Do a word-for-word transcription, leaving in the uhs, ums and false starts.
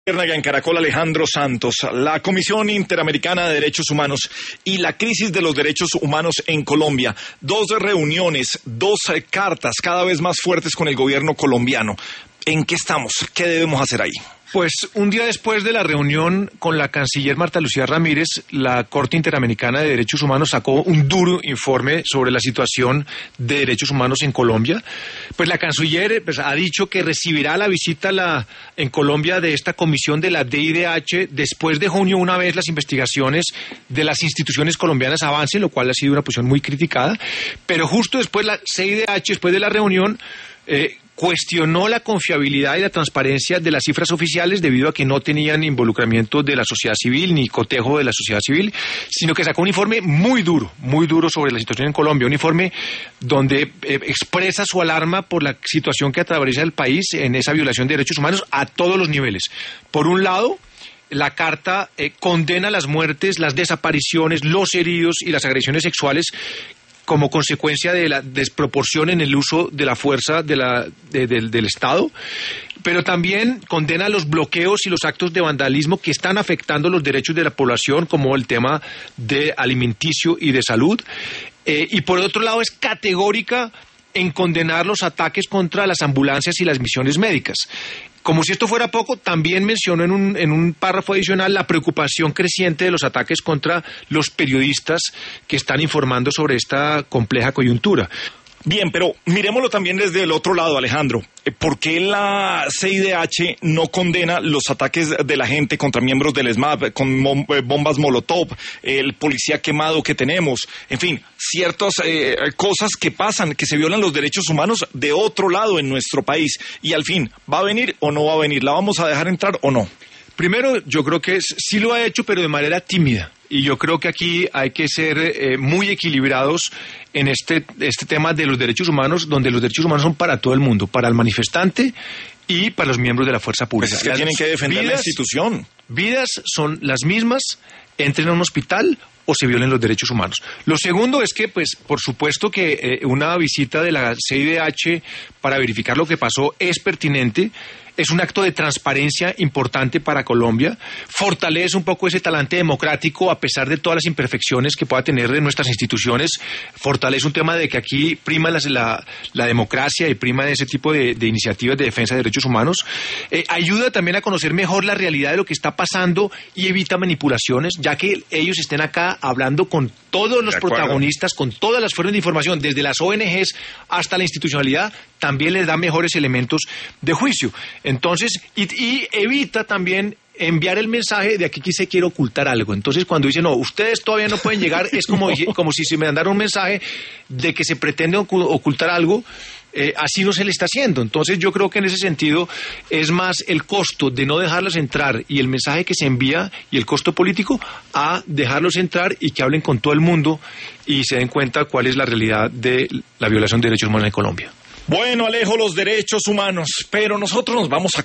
En Caracol, Alejandro Santos. La Comisión Interamericana de Derechos Humanos y la crisis de los derechos humanos en Colombia. Dos reuniones, dos cartas cada vez más fuertes con el gobierno colombiano. ¿En qué estamos? ¿Qué debemos hacer ahí? Pues un día después de la reunión con la canciller Marta Lucía Ramírez, la Corte Interamericana de Derechos Humanos sacó un duro informe sobre la situación de derechos humanos en Colombia. Pues la canciller pues, ha dicho que recibirá la visita la, en Colombia de esta comisión de la D I D H después de junio, una vez las investigaciones de las instituciones colombianas avancen, lo cual ha sido una posición muy criticada. Pero justo después la C I D H, después de la reunión, eh, cuestionó la confiabilidad y la transparencia de las cifras oficiales debido a que no tenían involucramiento de la sociedad civil ni cotejo de la sociedad civil, sino que sacó un informe muy duro, muy duro sobre la situación en Colombia, un informe donde eh, expresa su alarma por la situación que atraviesa el país en esa violación de derechos humanos a todos los niveles. Por un lado, la carta eh, condena las muertes, las desapariciones, los heridos y las agresiones sexuales como consecuencia de la desproporción en el uso de la fuerza de la, de, de, del Estado, pero también condena los bloqueos y los actos de vandalismo que están afectando los derechos de la población, como el tema de alimenticio y de salud, eh, y por otro lado es categórica en condenar los ataques contra las ambulancias y las misiones médicas. Como si esto fuera poco, también mencionó en un, en un párrafo adicional la preocupación creciente de los ataques contra los periodistas que están informando sobre esta compleja coyuntura. Bien, pero miremoslo también desde el otro lado, Alejandro. ¿Por qué la C I D H no condena los ataques de la gente contra miembros del ESMAD, con bombas Molotov, el policía quemado que tenemos? En fin, ciertas eh, cosas que pasan, que se violan los derechos humanos de otro lado en nuestro país. Y al fin, ¿va a venir o no va a venir? ¿La vamos a dejar entrar o no? Primero, yo creo que sí lo ha hecho, pero de manera tímida. Y yo creo que aquí hay que ser eh, muy equilibrados en este, este tema de los derechos humanos, donde los derechos humanos son para todo el mundo, para el manifestante y para los miembros de la fuerza pública. Pues es que las tienen que defender vidas, la institución. Vidas son las mismas, entren a un hospital o se violen los derechos humanos. Lo segundo es que, pues, por supuesto que eh, una visita de la C I D H para verificar lo que pasó es pertinente. Es un acto de transparencia importante para Colombia, fortalece un poco ese talante democrático a pesar de todas las imperfecciones que pueda tener de nuestras instituciones, fortalece un tema de que aquí prima la, la, la democracia y prima ese tipo de, de iniciativas de defensa de derechos humanos, eh, ayuda también a conocer mejor la realidad de lo que está pasando y evita manipulaciones, ya que ellos estén acá hablando con todos los protagonistas, con todas las fuentes de información, desde las O N Ges hasta la institucionalidad, también les da mejores elementos de juicio. Entonces, y, y evita también enviar el mensaje de aquí que se quiere ocultar algo. Entonces, cuando dicen, no, ustedes todavía no pueden llegar, es como, como si se me mandara un mensaje de que se pretende ocultar algo, eh, así no se le está haciendo. Entonces, yo creo que en ese sentido es más el costo de no dejarlos entrar y el mensaje que se envía y el costo político a dejarlos entrar y que hablen con todo el mundo y se den cuenta cuál es la realidad de la violación de derechos humanos en Colombia. Bueno, Alejo, los derechos humanos, pero nosotros nos vamos a